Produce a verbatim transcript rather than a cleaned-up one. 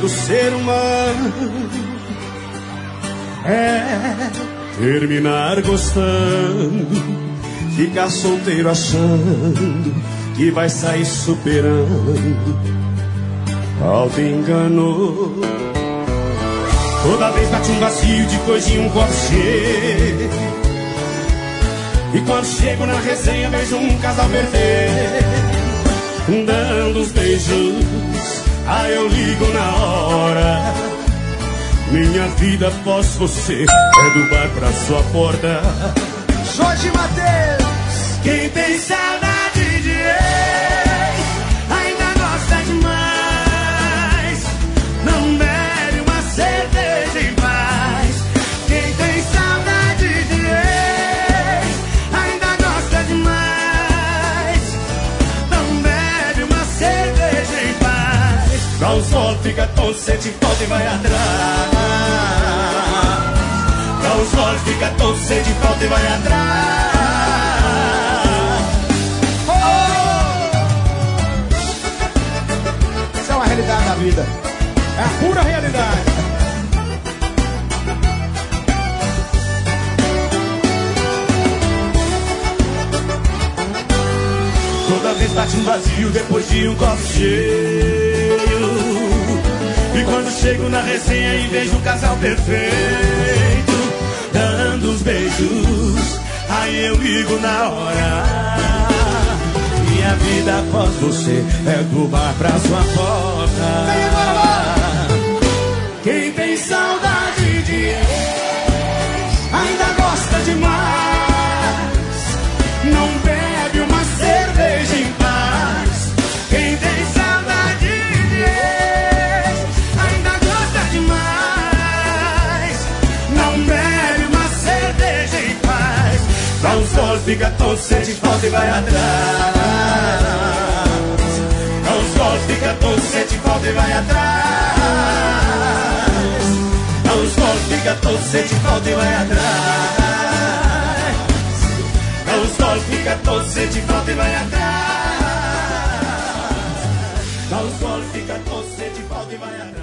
todo ser humano é terminar gostando, ficar solteiro achando que vai sair superando. Auto enganou. Toda vez bate um vazio depois de um copo cheio. E quando chego na resenha vejo um casal perfeito, dando uns beijos, aí eu ligo na hora. Minha vida após você é do bar pra sua porta. Jorge Mateus. Quem tem saudade de ex ainda gosta demais, não bebe uma cerveja em paz. Quem tem saudade de ex ainda gosta demais, não bebe uma cerveja em paz. Dá um sol, fica tonto, sente falta e vai atrás. Dá um sol, fica tonto, sente falta e vai atrás. A realidade da vida é a pura realidade. Toda vez bate um vazio depois de um copo cheio. E quando chego na resenha e vejo o casal perfeito, dando os beijos, aí eu ligo na hora. Minha vida após você é do bar pra sua porta. Quem tem saudade de ex ainda gosta demais, não bebe uma cerveja em paz. Quem tem saudade de ex ainda gosta demais, não bebe uma cerveja em paz. Dá um sol, fica tonto, sente falta e vai atrás. Dá um sol, fica tonto, sente falta e vai atrás. Dá um sol, fica tonto, sente falta e vai atrás. Dá um sol, fica tonto, sente falta e vai atrás. Dá um sol, fica tonto, sente falta e vai atrás.